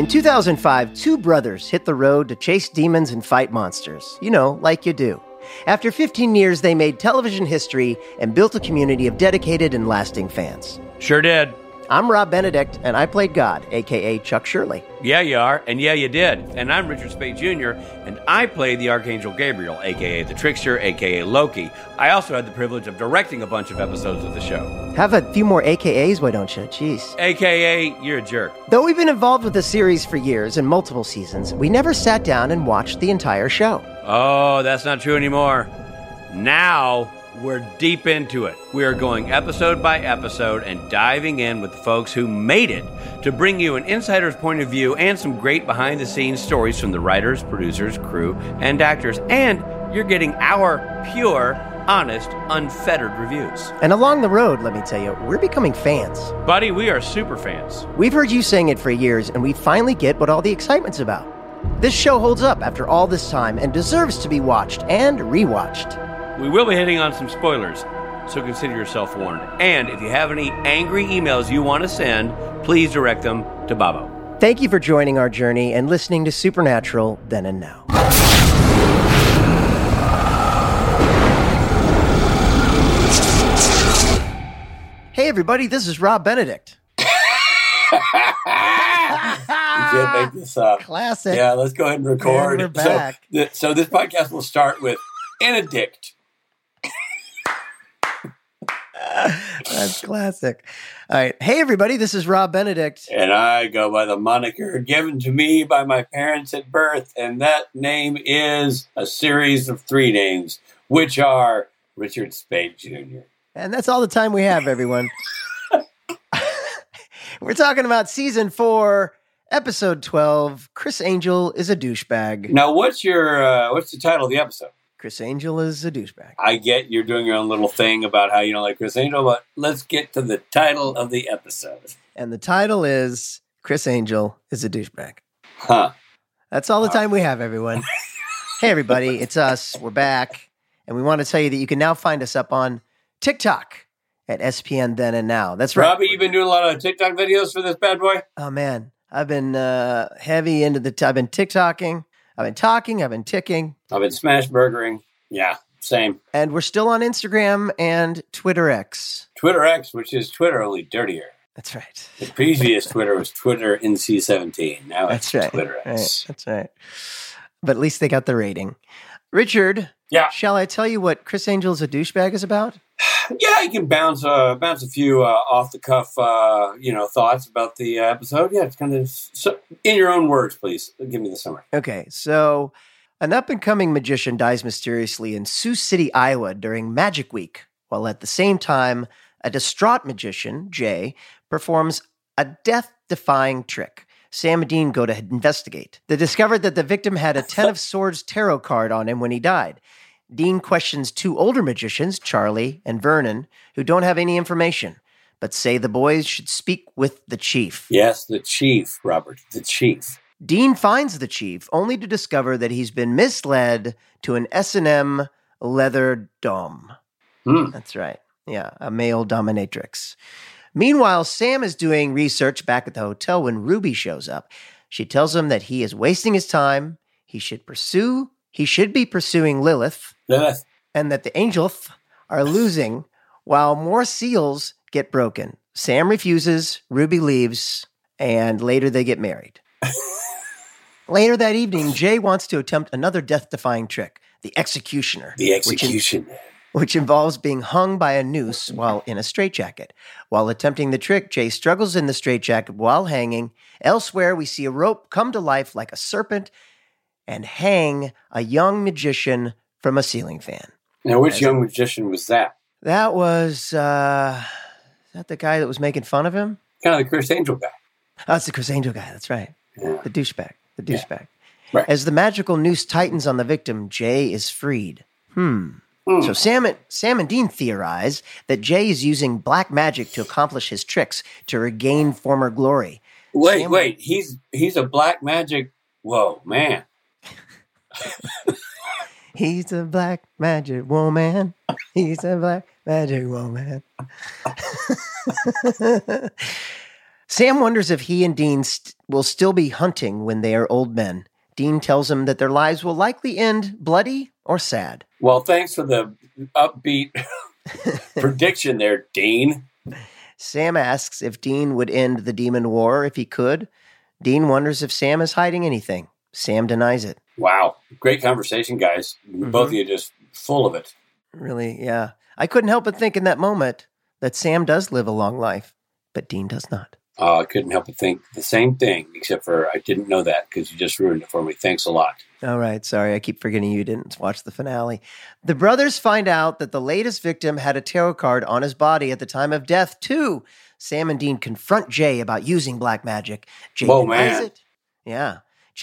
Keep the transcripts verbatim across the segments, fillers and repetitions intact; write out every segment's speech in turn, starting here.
two thousand five, two brothers hit the road to chase demons and fight monsters. You know, like you do. After fifteen years, they made television history and built a community of dedicated and lasting fans. Sure did. I'm Rob Benedict, and I played God, a k a. Chuck Shirley. Yeah, you are, and yeah, you did. And I'm Richard Spade Junior, and I played the Archangel Gabriel, a k a. the Trickster, a k a. Loki. I also had the privilege of directing a bunch of episodes of the show. Have a few more A K As, why don't you? Jeez. A K A, you're a jerk. Though we've been involved with the series for years and multiple seasons, we never sat down and watched the entire show. Oh, that's not true anymore. Now we're deep into it. We are going episode by episode and diving in with the folks who made it to bring you an insider's point of view and some great behind-the-scenes stories from the writers, producers, crew, and actors. And you're getting our pure, honest, unfettered reviews. And along the road, let me tell you, we're becoming fans. Buddy, we are super fans. We've heard you saying it for years, and we finally get what all the excitement's about. This show holds up after all this time and deserves to be watched and rewatched. We will be hitting on some spoilers, so consider yourself warned. And if you have any angry emails you want to send, please direct them to Babo. Thank you for joining our journey and listening to Supernatural Then and Now. Hey everybody, this is Rob Benedict. You can't make this up. Classic. Yeah, let's go ahead and record. And we're back. So, th- so this podcast will start with Benedict. That's classic. All right. Hey, everybody. This is Rob Benedict. And I go by the moniker given to me by my parents at birth. And that name is a series of three names, which are Richard Spade Junior And that's all the time we have, everyone. We're talking about season four, episode twelve. Criss Angel is a douchebag. Now, what's your uh, what's the title of the episode? Criss Angel is a douchebag. I get you're doing your own little thing about how you don't like Criss Angel, but let's get to the title of the episode. And the title is Criss Angel is a douchebag. Huh. That's all the time we have, everyone. Hey, everybody. It's us. We're back. And we want to tell you that you can now find us up on TikTok at S P N Then and Now. That's right. Robbie, you've been doing a lot of TikTok videos for this bad boy? Oh, man. I've been uh, heavy into the... T- I've been TikToking. I've been talking. I've been ticking. I've been smash burgering. Yeah, same. And we're still on Instagram and Twitter X. Twitter X, which is Twitter, only dirtier. That's right. The previous Twitter was Twitter N C seventeen. Now it's That's right. Twitter X. Right. That's right. But at least they got the rating. Richard, yeah. Shall I tell you what Criss Angel's a douchebag is about? Yeah, you can bounce uh, bounce a few uh, off the cuff, uh, you know, thoughts about the uh, episode. Yeah, it's kind of so, in your own words, please give me the summary. Okay, so an up-and-coming magician dies mysteriously in Sioux City, Iowa during Magic Week, while at the same time, a distraught magician, Jay, performs a death-defying trick. Sam and Dean go to investigate. They discovered that the victim had a Ten of Swords tarot card on him when he died. Dean questions two older magicians, Charlie and Vernon, who don't have any information, but say the boys should speak with the chief. Yes, the chief, Robert, the chief. Dean finds the chief, only to discover that he's been misled to an S and M leather dom. Hmm. That's right. Yeah, a male dominatrix. Meanwhile, Sam is doing research back at the hotel when Ruby shows up. She tells him that he is wasting his time. He should pursue, he should be pursuing Lilith, Lilith. and that the Angels are losing while more seals get broken. Sam refuses, Ruby leaves, and later they get married. Later that evening, Jay wants to attempt another death-defying trick, the executioner. The executioner. Which, in, which involves being hung by a noose while in a straitjacket. While attempting the trick, Jay struggles in the straitjacket while hanging. Elsewhere, we see a rope come to life like a serpent and hang a young magician from a ceiling fan. Now, which As young magician was that? That was, uh, is that the guy that was making fun of him? Kind of the Criss Angel guy. Oh, that's the Criss Angel guy. That's right. Yeah. The douchebag. The douchebag. Yeah. Right. As the magical noose tightens on the victim, Jay is freed. Hmm. Mm. So Sam and, Sam and Dean theorize that Jay is using black magic to accomplish his tricks to regain former glory. Wait, Sam, wait. He's he's a black magic. Whoa, man. He's a black magic woman. He's a black magic woman. Sam wonders if he and Dean st- will still be hunting when they are old men. Dean tells him that their lives will likely end bloody or sad. Well, thanks for the upbeat prediction there, Dean. Sam asks if Dean would end the demon war if he could. Dean wonders if Sam is hiding anything. Sam denies it. Wow. Great conversation, guys. Mm-hmm. Both of you just full of it. Really, yeah. I couldn't help but think in that moment that Sam does live a long life, but Dean does not. Oh, I couldn't help but think the same thing, except for I didn't know that because you just ruined it for me. Thanks a lot. All right. Sorry. I keep forgetting you didn't watch the finale. The brothers find out that the latest victim had a tarot card on his body at the time of death, too. Sam and Dean confront Jay about using black magic. Jay Whoa, denies man. it. Yeah. Jay...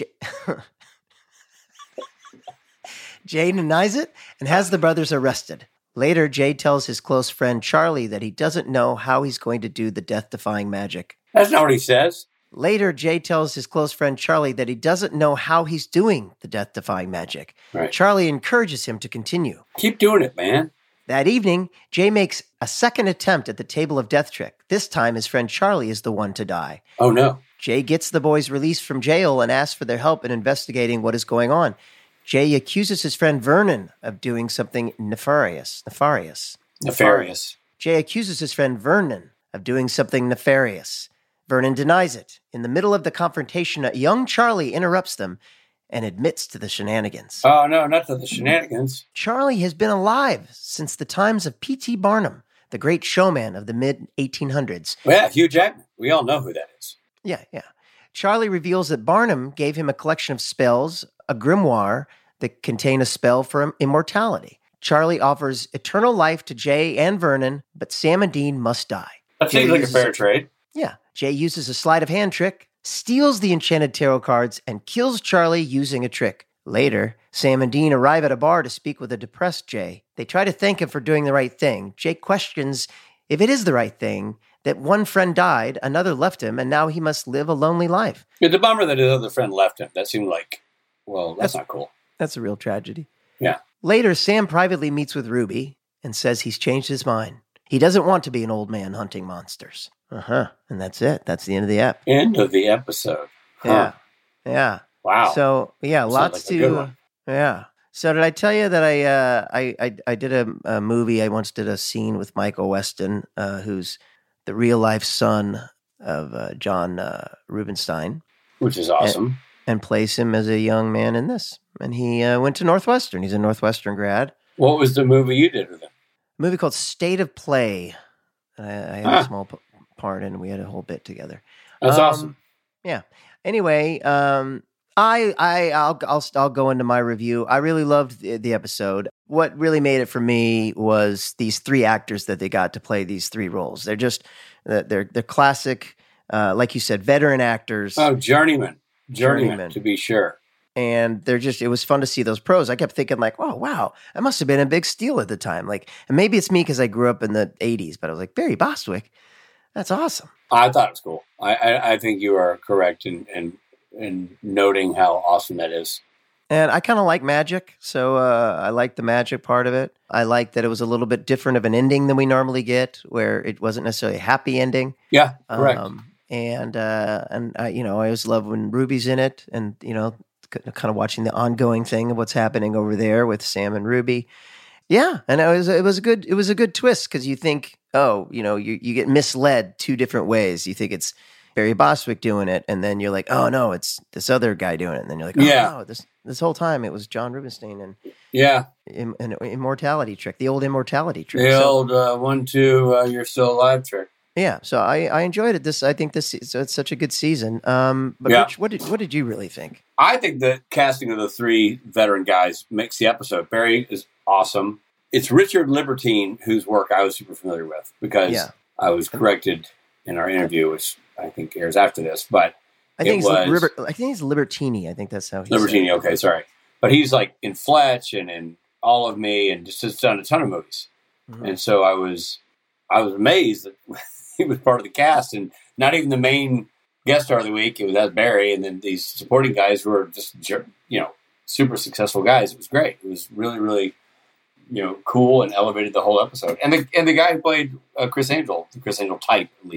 Jay denies it and has the brothers arrested. Later, Jay tells his close friend Charlie that he doesn't know how he's going to do the death-defying magic. That's not what he says. Later, Jay tells his close friend Charlie that he doesn't know how he's doing the death-defying magic. Right. Charlie encourages him to continue. Keep doing it, man. That evening, Jay makes a second attempt at the table of death trick. This time, his friend Charlie is the one to die. Oh, no. Jay gets the boys released from jail and asks for their help in investigating what is going on. Jay accuses his friend Vernon of doing something nefarious. Nefarious. Nefarious. Jay accuses his friend Vernon of doing something nefarious. Vernon denies it. In the middle of the confrontation, a young Charlie interrupts them and admits to the shenanigans. Oh, no, not to the shenanigans. Charlie has been alive since the times of P T Barnum, the great showman of the mid eighteen hundreds. Well, yeah, Hugh Jackman. We all know who that is. Yeah, yeah. Charlie reveals that Barnum gave him a collection of spells, a grimoire that contain a spell for immortality. Charlie offers eternal life to Jay and Vernon, but Sam and Dean must die. That seems like a fair trade. Yeah. Jay uses a sleight of hand trick, steals the enchanted tarot cards, and kills Charlie using a trick. Later, Sam and Dean arrive at a bar to speak with a depressed Jay. They try to thank him for doing the right thing. Jay questions if it is the right thing, that one friend died, another left him, and now he must live a lonely life. It's a bummer that his other friend left him. That seemed like, well, that's, that's not cool. That's a real tragedy. Yeah. Later, Sam privately meets with Ruby and says he's changed his mind. He doesn't want to be an old man hunting monsters. Uh-huh. And that's it. That's the end of the ep. End of the episode. Huh. Yeah. Yeah. Wow. So, yeah, Sounds lots like a good to... one. Yeah. So did I tell you that I uh, I, I I did a, a movie, I once did a scene with Michael Weston, uh, who's the real-life son of uh, John uh, Rubinstein. Which is awesome. And, and plays him as a young man in this. And he uh, went to Northwestern. He's a Northwestern grad. What was the movie you did with him? A movie called State of Play. I, I had Huh. a small p- part in, and we had a whole bit together. That's Um, awesome. Yeah. Anyway, um, I I I'll I'll I'll go into my review. I really loved the, the episode. What really made it for me was these three actors that they got to play these three roles. They're just they're they're classic, uh, like you said, veteran actors. Oh, Journeyman. Journeyman, Journeyman. to be sure. And they're just, it was fun to see those pros. I kept thinking like, oh, wow, that must have been a big steal at the time. Like, and maybe it's me because I grew up in the eighties, but I was like, Barry Bostwick, that's awesome. I thought it was cool. I, I, I think you are correct in, in, in noting how awesome that is. And I kind of like magic. So uh, I like the magic part of it. I like that it was a little bit different of an ending than we normally get, where it wasn't necessarily a happy ending. Yeah, correct. Um, and, uh, and I, you know, I always love when Ruby's in it and, you know, kind of watching the ongoing thing of what's happening over there with Sam and Ruby. Yeah. And it was, it was a good, it was a good twist. Cause you think, oh, you know, you, you get misled two different ways. You think it's Barry Bostwick doing it. And then you're like, oh no, it's this other guy doing it. And then you're like, oh Yeah. no, this, this whole time it was John Rubinstein and Yeah. im- an immortality trick, the old immortality trick. The So- old uh, one, two, uh, you're still alive trick. Yeah, so I, I enjoyed it. This I think this is it's such a good season. Um, but Yeah. Rich, what did what did you really think? I think the casting of the three veteran guys makes the episode. Barry is awesome. It's Richard Libertine, whose work I was super familiar with because Yeah. I was corrected in our interview, which I think airs after this. But I think It he's was- Liber, I think he's Libertini. I think that's how he's Libertini, okay, sorry. But he's like in Fletch and in All of Me and just has done a ton of movies. Mhm. And so I was I was amazed that he was part of the cast and not even the main guest star of the week. It was as Barry, and then these supporting guys who were just, you know, super successful guys. It was great. It was really, really, you know, cool and elevated the whole episode. And the and the guy who played uh, Chris Angel, the Chris Angel type at least,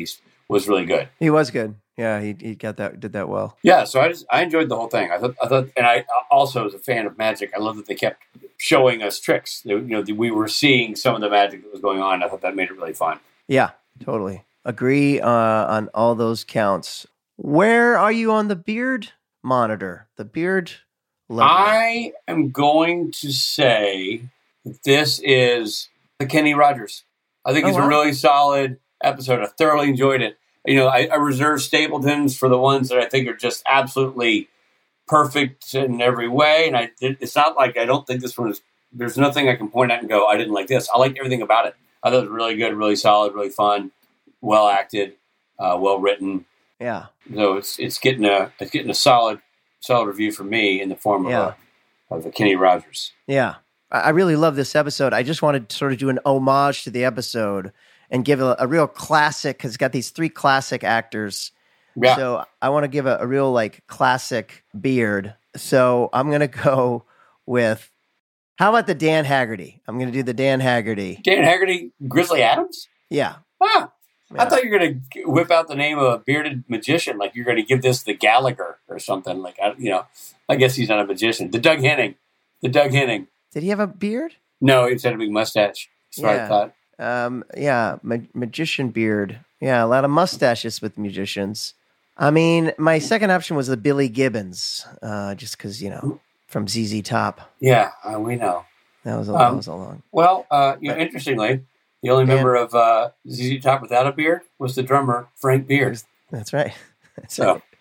was really good. He was good. Yeah, he he got that did that well. Yeah, so I just I enjoyed the whole thing. I thought I thought, and I also was a fan of magic. I love that they kept showing us tricks. You know, we were seeing some of the magic that was going on. I thought that made it really fun. Yeah, totally agree uh, on all those counts. Where are you on the beard monitor? The beard level? I am going to say that this is the Kenny Rogers. I think Oh, it's wow. a really solid episode. I thoroughly enjoyed it. You know, I, I reserve Stapletons for the ones that I think are just absolutely perfect in every way. And I, it's not like I don't think this one is. There's nothing I can point at and go, I didn't like this. I liked everything about it. I thought it was really good, really solid, really fun, well acted, uh, well written. Yeah. So it's it's getting a it's getting a solid solid review from me in the form of Yeah. a of a Kenny Rogers. Yeah. I I really love this episode. I just wanted to sort of do an homage to the episode and give a, a real classic, because it's got these three classic actors. Yeah. So I want to give a, a real like classic beard. So I'm going to go with, how about the Dan Haggerty? I'm going to do the Dan Haggerty. Dan Haggerty, Grizzly Adams? Yeah. Ah, Yeah. I thought you were going to whip out the name of a bearded magician, like you're going to give this the Gallagher or something. Like, I, you know, I guess he's not a magician. The Doug Henning. The Doug Henning. Did he have a beard? No, he just had a big mustache. That's what Yeah. I thought. Um, yeah, ma- magician beard. Yeah, a lot of mustaches with magicians. I mean, my second option was the Billy Gibbons, uh, just because, you know, from Z Z Top. Yeah, uh, we know. That was a, Um, that was a long. Well, uh, you know, But- interestingly, the only Dan- member of uh, Z Z Top without a beard was the drummer, Frank Beard. That's right. That's So, right.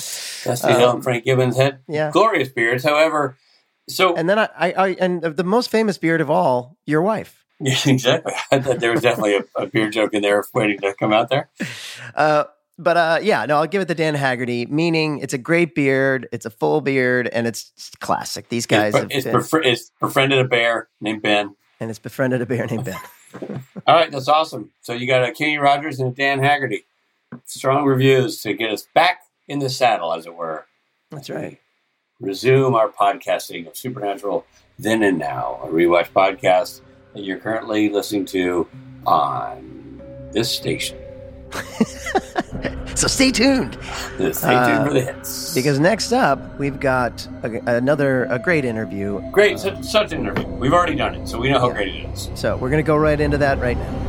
Dusty Hill Um, and Frank Gibbons had Yeah. glorious beards. However, so And then I, I, I, and the most famous beard of all, your wife. yeah, exactly. I thought there was definitely a, a beard joke in there waiting to come out there. Uh, but uh, yeah, no, I'll give it the Dan Haggerty, meaning it's a great beard, it's a full beard, and it's classic. These guys it's, have it's, been, befri- it's befriended a bear named Ben. and it's befriended a bear named Ben. All right, that's awesome. So you got a Kenny Rogers and a Dan Haggerty. Strong reviews to get us back in the saddle, as it were. That's right. Resume our podcasting of Supernatural Then and Now, a rewatch podcast that you're currently listening to on this station. So stay tuned, Stay tuned Uh, for the hits. because next up we've got a, another a great interview. Great, such, such an interview. We've already done it, so we know how Yeah. great it is. So we're gonna go right into that right now.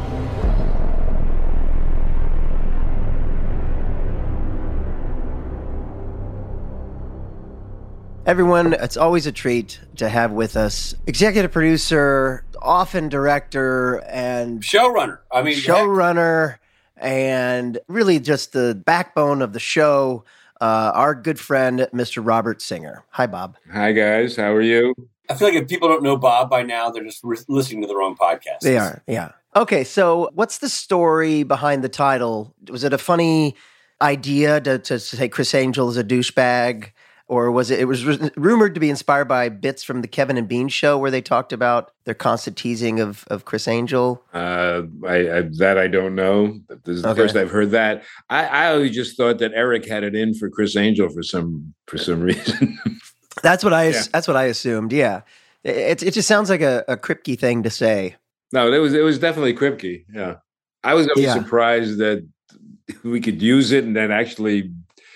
Everyone, it's always a treat to have with us executive producer, often director, and Showrunner. I mean, heck, showrunner, and really just the backbone of the show, uh, our good friend, Mister Robert Singer. Hi, Bob. Hi, guys. How are you? I feel like if people don't know Bob by now, they're just re- listening to the wrong podcast. They are, yeah. Okay, so what's the story behind the title? Was it a funny idea to, to say Chris Angel is a douchebag? Or was it, it was r- rumored to be inspired by bits from the Kevin and Bean show where they talked about their constant teasing of, of Chris Angel? Uh, I, I that I don't know. This is the Okay. first I've heard that. I, I always just thought that Eric had it in for Chris Angel for some for some reason. That's what I, Yeah. that's what I assumed, yeah. It, it just sounds like a, a Kripke thing to say. No, it was it was definitely Kripke. Yeah, I was always Yeah. surprised that we could use it and then actually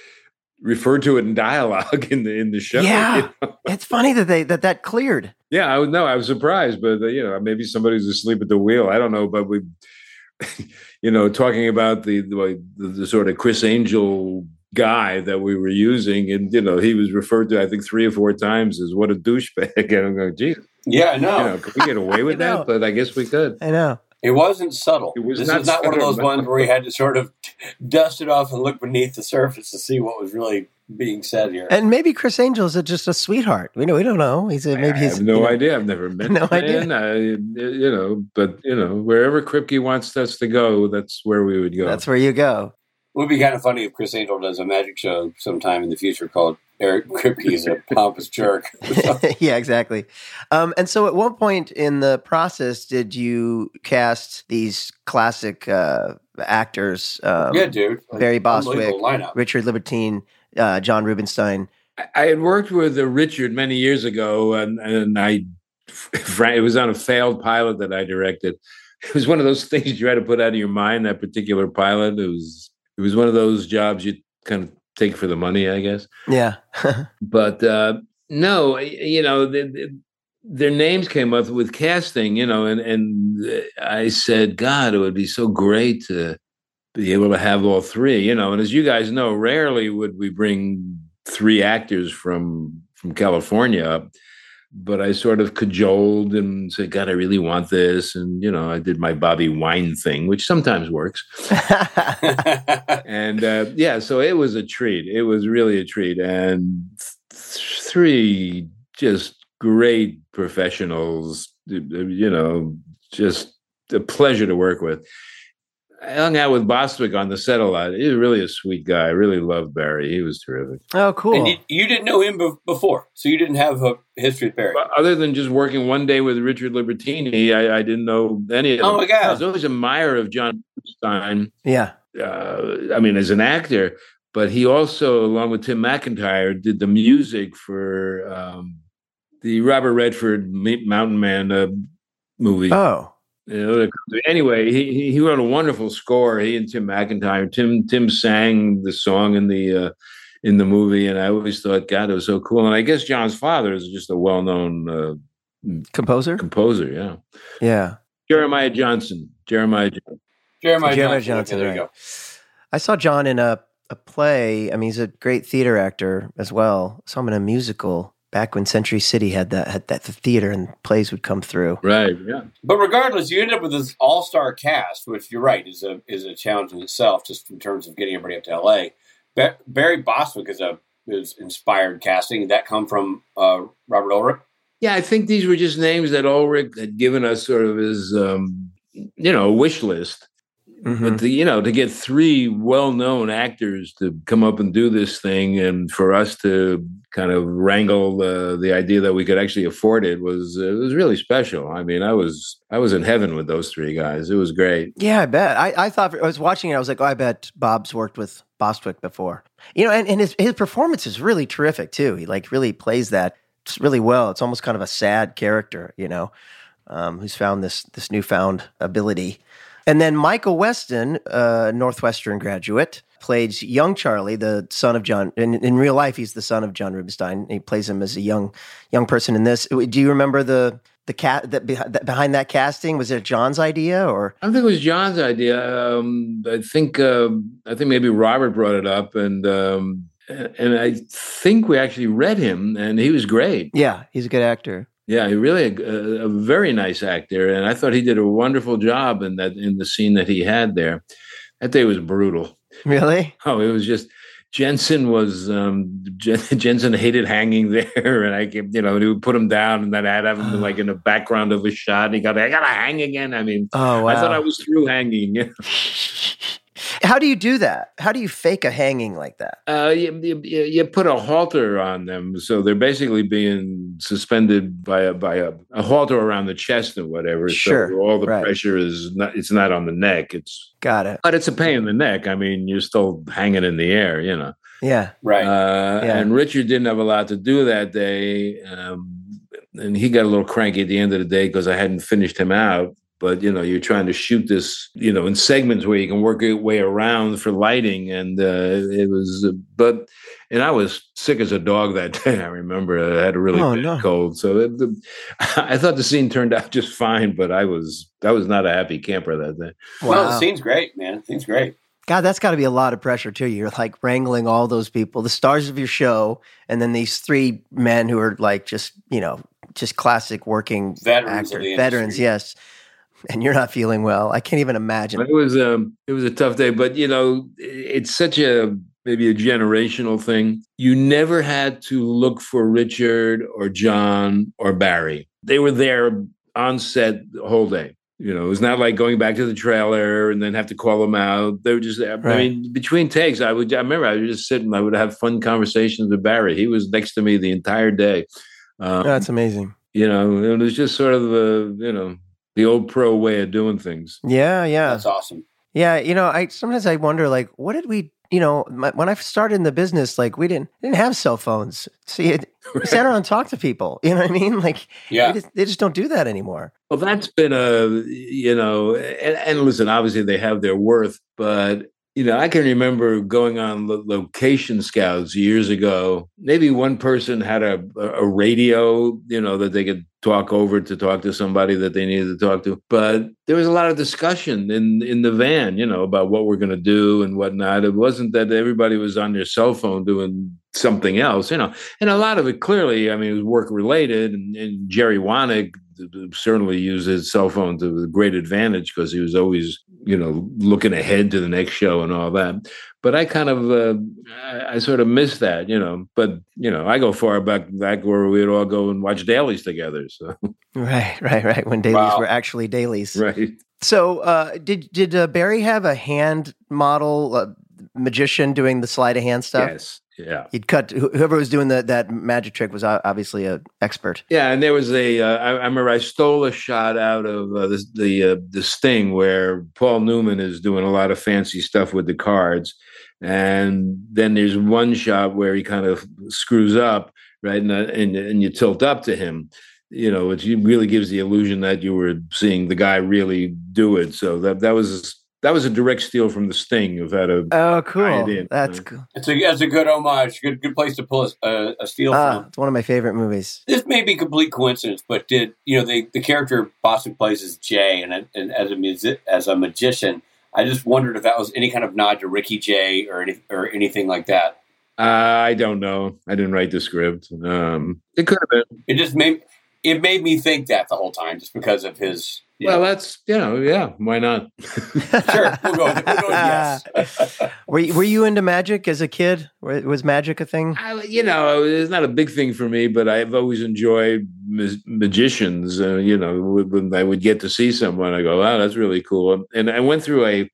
refer to it in dialogue in the in the show. Yeah. you know? It's funny that they that that cleared. Yeah, I was no, I was surprised, but uh, you know, maybe somebody's asleep at the wheel. I don't know, but we, you know, talking about the the, the the sort of Chris Angel guy that we were using, and you know, he was referred to I think three or four times as what a douchebag. And I'm going, geez, Yeah, I know. you know, could we get away with I know. that? But I guess we could. I know. It wasn't subtle. It was this not is not one of subtle, those no. ones where he had to sort of dust it off and look beneath the surface to see what was really being said here. And maybe Chris Angel is just a sweetheart. We know we don't know. He's a, maybe I he's have no you know, idea. I've never met No the idea. man. I, you know, but you know, wherever Kripke wants us to go, that's where we would go. That's where you go. It would be kind of funny if Chris Angel does a magic show sometime in the future called Eric Kripke is a pompous jerk. Yeah, exactly. Um, and so, at one point in the process, did you cast these classic uh, actors? Um, Yeah, dude. Barry Bostwick, Unbelievable lineup. Richard Libertine, uh, John Rubinstein. I- I had worked with uh, Richard many years ago, and and I, it was on a failed pilot that I directed. It was one of those things you had to put out of your mind. That particular pilot, it was it was one of those jobs you kind of take for the money, I guess. Yeah. But uh, no, you know, the, the, their names came up with casting, you know, and, and I said, God, it would be so great to be able to have all three, you know. And as you guys know, rarely would we bring three actors from from California up. But I sort of cajoled and said, God, I really want this. And, you know, I did my Bobby Wine thing, which sometimes works. and uh, yeah, so it was a treat. It was really a treat. And th- three just great professionals, you know, just a pleasure to work with. I hung out with Bostwick on the set a lot. He was really a sweet guy. I really loved Barry. He was terrific. Oh, cool. And you, you didn't know him be- before, so you didn't have a history with Barry. But other than just working one day with Richard Libertini, I, I didn't know any of them. Oh, my God. I was always a admirer of John Stein. Yeah. Uh, I mean, as an actor, but he also, along with Tim McIntyre, did the music for um, the Robert Redford Mountain Man uh, movie. Oh. You know, anyway, he he wrote a wonderful score. He and Tim McIntyre. Tim Tim sang the song in the uh, in the movie, and I always thought, God, it was so cool. And I guess John's father is just a well-known uh, composer. Composer, yeah, yeah. Jeremiah Johnson. Jeremiah. Johnson. Jeremiah, Jeremiah Johnson. Johnson. Okay, there right. you go. I saw John in a a play. I mean, he's a great theater actor as well. I saw him in a musical. Back when Century City had that had that the theater and plays would come through. Right, yeah. But regardless, you ended up with this all-star cast, which you're right is a is a challenge in itself, just in terms of getting everybody up to L A. Ba- Barry Bostwick is a is inspired casting. Did that come from uh, Robert Ulrich? Yeah, I think these were just names that Ulrich had given us sort of his um, you know wish list. Mm-hmm. But the, you know, to get three well-known actors to come up and do this thing, and for us to kind of wrangle uh, the idea that we could actually afford it was uh, it was really special. I mean, I was I was in heaven with those three guys. It was great. Yeah, I bet. I, I thought I was watching it. I was like, oh, I bet Bob's worked with Bostwick before. You know, and, and his his performance is really terrific too. He like really plays that really well. It's almost kind of a sad character, you know, um, who's found this this newfound ability. And then Michael Weston, a Northwestern graduate, plays young Charlie, the son of John. In, in real life, he's the son of John Rubinstein. He plays him as a young young person in this. Do you remember the the cat that, that behind that casting? Was it John's idea, or I think it was John's idea. Um, I think uh, I think maybe Robert brought it up, and um, and I think we actually read him, and he was great. Yeah, he's a good actor. Yeah, he really a, a very nice actor, and I thought he did a wonderful job in that in the scene that he had there. That day was brutal. Really? Oh, it was just Jensen was um, Jen, Jensen hated hanging there, and I kept, you know, he would put him down, and then I'd have him like in the background of a shot. And he got, I gotta hang again. I mean, oh, wow. I thought I was through hanging. You know? How do you do that? How do you fake a hanging like that? Uh, you, you, you put a halter on them, so they're basically being suspended by a by a, a halter around the chest or whatever. Sure, so all the right. pressure is not. It's not on the neck. It's got it. But it's a pain in the neck. I mean, you're still hanging in the air, you know. Yeah, right. Uh, yeah. And Richard didn't have a lot to do that day, um, and he got a little cranky at the end of the day because I hadn't finished him out. But, you know, you're trying to shoot this, you know, in segments where you can work your way around for lighting. And uh, it was, uh, but, and I was sick as a dog that day. I remember I had a really oh, bad no. cold. So it, the, I thought the scene turned out just fine, but I was, I was not a happy camper that day. Wow. Well, the scene's great, man. The scene's great. God, that's got to be a lot of pressure too. You're like wrangling all those people, the stars of your show, and then these three men who are like just, you know, just classic working veterans, actors, veterans, yes. And you're not feeling well. I can't even imagine. It was um, it was a tough day, but you know, it's such a maybe a generational thing. You never had to look for Richard or John or Barry. They were there on set the whole day. You know, it was not like going back to the trailer and then have to call them out. They were just, I right. mean, between takes, I would, I remember I would just sit and I would have fun conversations with Barry. He was next to me the entire day. Um, That's amazing. You know, it was just sort of the, you know, the old pro way of doing things. Yeah, yeah. That's awesome. Yeah, you know, I sometimes I wonder, like, what did we, you know, my, when I started in the business, like, we didn't didn't have cell phones. See, it, right. we sat around and talked to people. You know what I mean? Like, yeah, they just, they just don't do that anymore. Well, that's been a, you know, and, and listen, obviously they have their worth, but you know, I can remember going on lo- location scouts years ago. Maybe one person had a, a radio, you know, that they could talk over to talk to somebody that they needed to talk to. But there was a lot of discussion in, in the van, you know, about what we're going to do and whatnot. It wasn't that everybody was on their cell phone doing something else, you know. And a lot of it clearly, I mean, it was work related. And, and Jerry Wannick certainly used his cell phone to great advantage because he was always, you know, looking ahead to the next show and all that. But I kind of, uh, I, I sort of miss that, you know. But, you know, I go far back back where we'd all go and watch dailies together. So Right, right, right. When dailies wow. were actually dailies. Right. So uh, did, did uh, Barry have a hand model uh, magician doing the sleight of hand stuff? Yes. Yeah, he'd cut whoever was doing the, that magic trick was obviously an expert. Yeah, and there was a. Uh, I, I remember I stole a shot out of uh, the the, uh, the Sting where Paul Newman is doing a lot of fancy stuff with the cards, and then there's one shot where he kind of screws up, right, and and, and you tilt up to him, you know, which really gives the illusion that you were seeing the guy really do it. So that that was. That was a direct steal from the Sting. Of that a oh, cool. That's cool. It's a that's a good homage. Good good place to pull a, a steal ah, from. It's one of my favorite movies. This may be complete coincidence, but did you know the, the character Bostic plays as Jay, and, and as a music, as a magician, I just wondered if that was any kind of nod to Ricky Jay or any or anything like that. Uh, I don't know. I didn't write the script. Um, it could have been. It just made it made me think that the whole time, just because of his. Well, know. that's, you know, yeah, why not? Sure, we'll go with, we'll go with yes. were, you, were you into magic as a kid? Was magic a thing? I, you know, it's not a big thing for me, but I've always enjoyed ma- magicians. Uh, you know, when I would get to see someone, I go, wow, that's really cool. And I went through a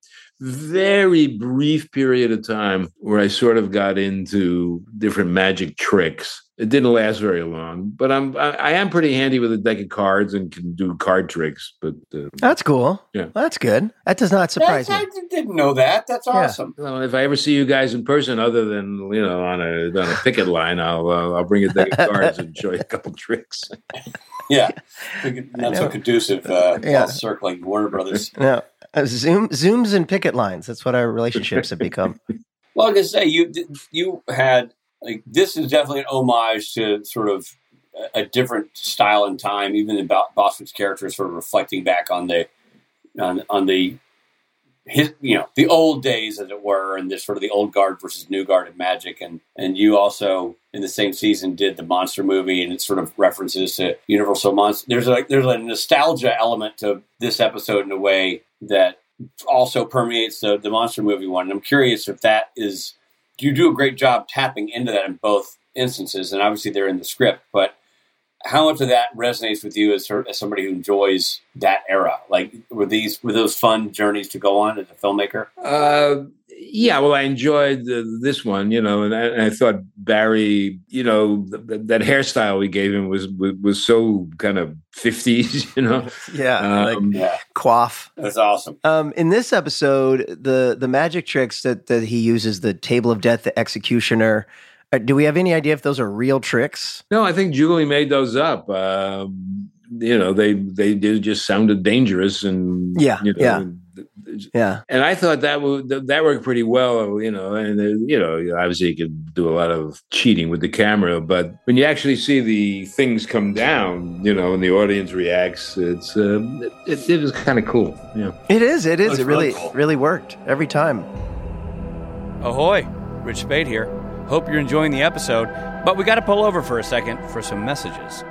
very brief period of time where I sort of got into different magic tricks. It didn't last very long, but I'm I, I am pretty handy with a deck of cards and can do card tricks. But uh, that's cool. Yeah, well, that's good. That does not surprise that's, me. I didn't know that. That's awesome. Yeah. Well, if I ever see you guys in person, other than you know on a on a picket line, I'll uh, I'll bring a deck of cards and show you a couple tricks. Yeah, not so conducive. Uh, yeah. While circling Warner Brothers. No, uh, Zoom Zooms and picket lines. That's what our relationships have become. Well, I was gonna say you you had. Like this is definitely an homage to sort of a different style and time. Even in Bostic's character is sort of reflecting back on the on, on the his you know the old days, as it were, and this sort of the old guard versus new guard of magic. And and you also in the same season did the monster movie, and it sort of references to Universal Monster. There's a there's a nostalgia element to this episode in a way that also permeates the the monster movie one. And I'm curious if that is. You do a great job tapping into that in both instances, and obviously they're in the script, but how much of that resonates with you as, as somebody who enjoys that era? Like, were these were those fun journeys to go on as a filmmaker? Uh, yeah, well, I enjoyed uh, this one, you know, and I, and I thought Barry, you know, th- that hairstyle we gave him was was, was so kind of fifties, you know. Yeah, um, like yeah. Quaff. That's awesome. Um, in this episode, the the magic tricks that, that he uses, the Table of Death, the Executioner, uh, do we have any idea if those are real tricks? No, I think Julie made those up. Um, you know, they, they they just sounded dangerous and yeah, you know, yeah. And, Yeah, and I thought that would that worked pretty well, you know. And uh, you know, obviously you could do a lot of cheating with the camera, but when you actually see the things come down, you know, and the audience reacts, it's uh, it, it was kind of cool. Yeah, it is. It is. It, it really cool. really worked every time. Ahoy, Rich Spade here. Hope you're enjoying the episode, but we got to pull over for a second for some messages.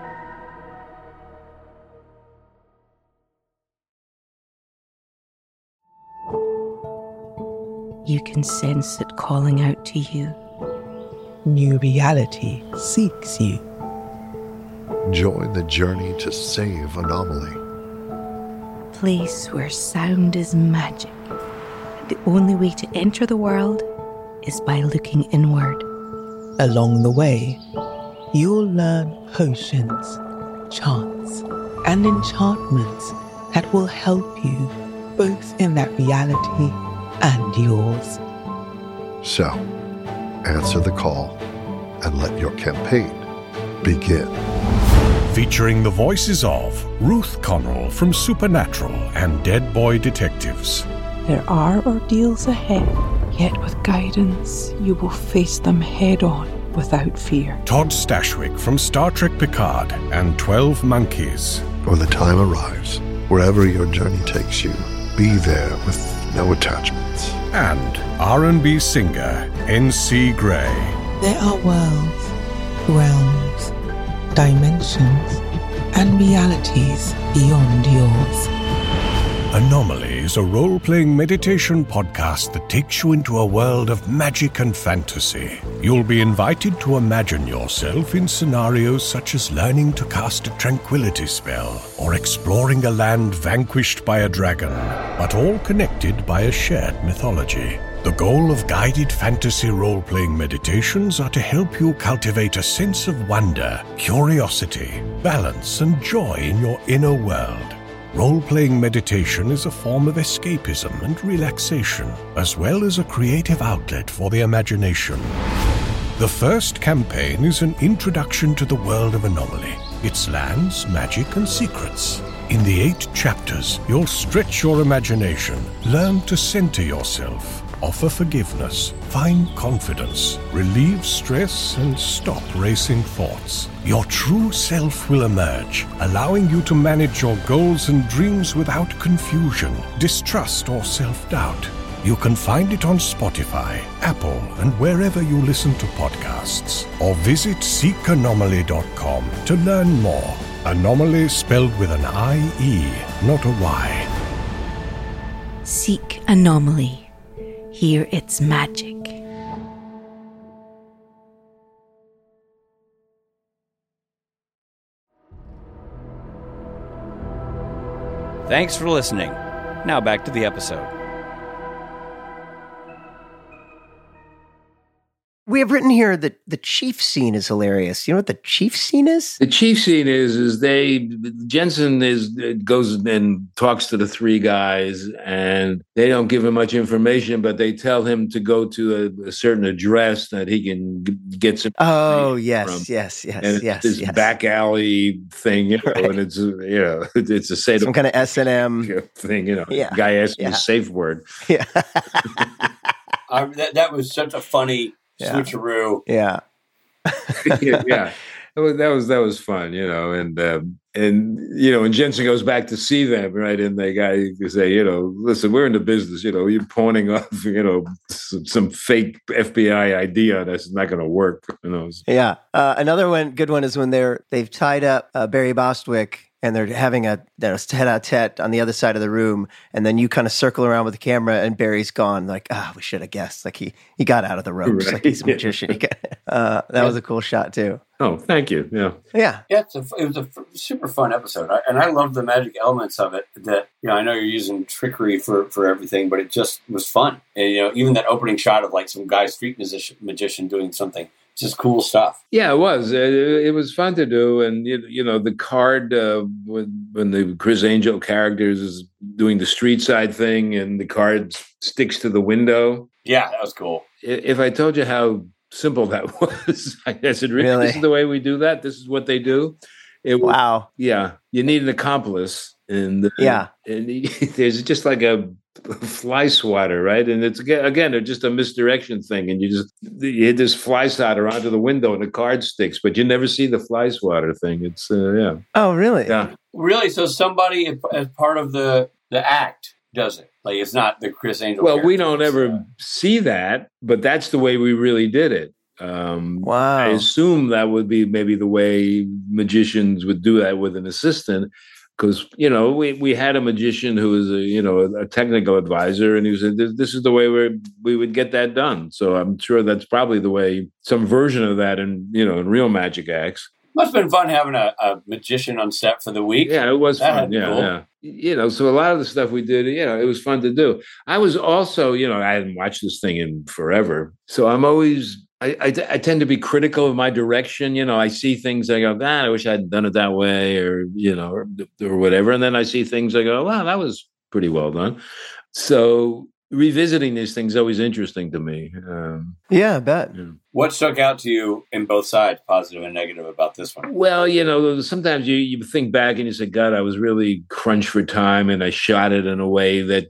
You can sense it calling out to you. New reality seeks you. Join the journey to save Anomaly. Place where sound is magic. The only way to enter the world is by looking inward. Along the way, you'll learn potions, chants, and enchantments that will help you both in that reality and yours. So, answer the call and let your campaign begin. Featuring the voices of Ruth Connell from Supernatural and Dead Boy Detectives, There are ordeals ahead, yet with guidance, you will face them head on without fear. Todd Stashwick from Star Trek Picard and twelve Monkeys. When the time arrives, wherever your journey takes you, be there with no attachments. And R and B singer N C Gray. There are worlds, realms, dimensions, and realities beyond yours. Anomaly is a role-playing meditation podcast that takes you into a world of magic and fantasy. You'll be invited to imagine yourself in scenarios such as learning to cast a tranquility spell or exploring a land vanquished by a dragon, but all connected by a shared mythology. The goal of guided fantasy role-playing meditations are to help you cultivate a sense of wonder, curiosity, balance, and joy in your inner world. Role-playing meditation is a form of escapism and relaxation, as well as a creative outlet for the imagination. The first campaign is an introduction to the world of Anomaly, its lands, magic, and secrets. In the eight chapters, you'll stretch your imagination, learn to center yourself, offer forgiveness, find confidence, relieve stress, and stop racing thoughts. Your true self will emerge, allowing you to manage your goals and dreams without confusion, distrust, or self-doubt. You can find it on Spotify, Apple, and wherever you listen to podcasts. Or visit seek anomaly dot com to learn more. Anomaly spelled with an I E, not a Y. Seek Anomaly. Hear its magic. Thanks for listening. Now back to the episode. We have written here that the chief scene is hilarious. You know what the chief scene is? The chief scene is is they Jensen is goes and talks to the three guys, and they don't give him much information, but they tell him to go to a, a certain address that he can g- get some. Oh yes, from. yes, yes, and it's yes. this yes. back alley thing, you know, Right. and it's you know it's a say Some kind of S and M thing, you know. Yeah. Guy asked me Yeah. a safe word. Yeah, I, that, that was such a funny Yeah. switcheroo. yeah. yeah, yeah. That was, that was that was fun, you know, and um, and you know, and Jensen goes back to see them, right? And the guy could say, you know, listen, we're in the business, you know, you're pawning off, you know, some, some fake F B I I D on us. It's not going to work, you know. Yeah. Uh, another one, good one, is when they're they've tied up uh, Barry Bostwick and they're having a tete-a-tete on the other side of the room, and then you kind of circle around with the camera, and Barry's gone. Like, ah, oh, we should have guessed. Like he he got out of the ropes. Right. Like he's a magician. He got, uh, that was a cool shot too. Oh, thank you. Yeah. Yeah. Yeah, it's a, it was a f- super fun episode, I, and I loved the magic elements of it. That you know, I know you're using trickery for, for everything, but it just was fun. And you know, even that opening shot of like some guy street musician, magician doing something, just cool stuff. Yeah, it was. It, it was fun to do, and you, you know, the card uh, when when the Chris Angel characters is doing the street side thing, and the card sticks to the window. Yeah, that was cool. If I told you how simple that was, I said, really, Really? this is the way we do that. This is what they do. It was, Wow. yeah, you need an accomplice, and Yeah. and he, there's just like a fly swatter, right? And it's again, again, it's just a misdirection thing, and you just you hit this fly swatter onto the window, and the card sticks, but you never see the fly swatter thing. It's uh, yeah, Oh, really? yeah. Really, so somebody as part of the the act does it. Like it's not the Chris Angel. Well, we character. don't It's, ever uh, see that, but that's the way we really did it. Um, Wow. I assume that would be maybe the way magicians would do that with an assistant, because you know we, we had a magician who was a you know a, a technical advisor, and he said this, this is the way we we would get that done. So I'm sure that's probably the way, some version of that in you know in real magic acts. Must have been fun having a, a magician on set for the week. Yeah, it was That fun. had to be Yeah, cool. yeah. You know, so a lot of the stuff we did, you know, it was fun to do. I was also, you know, I hadn't watched this thing in forever, so I'm always. I, I, I tend to be critical of my direction. You know, I see things, I go, God, I wish I hadn't done it that way, or, you know, or, or whatever. And then I see things, I go, wow, that was pretty well done. So revisiting these things is always interesting to me. Um, Yeah, I bet. yeah. What stuck out to you in both sides, positive and negative, about this one? Well, you know, sometimes you, you think back and you say, God, I was really crunched for time, and I shot it in a way that got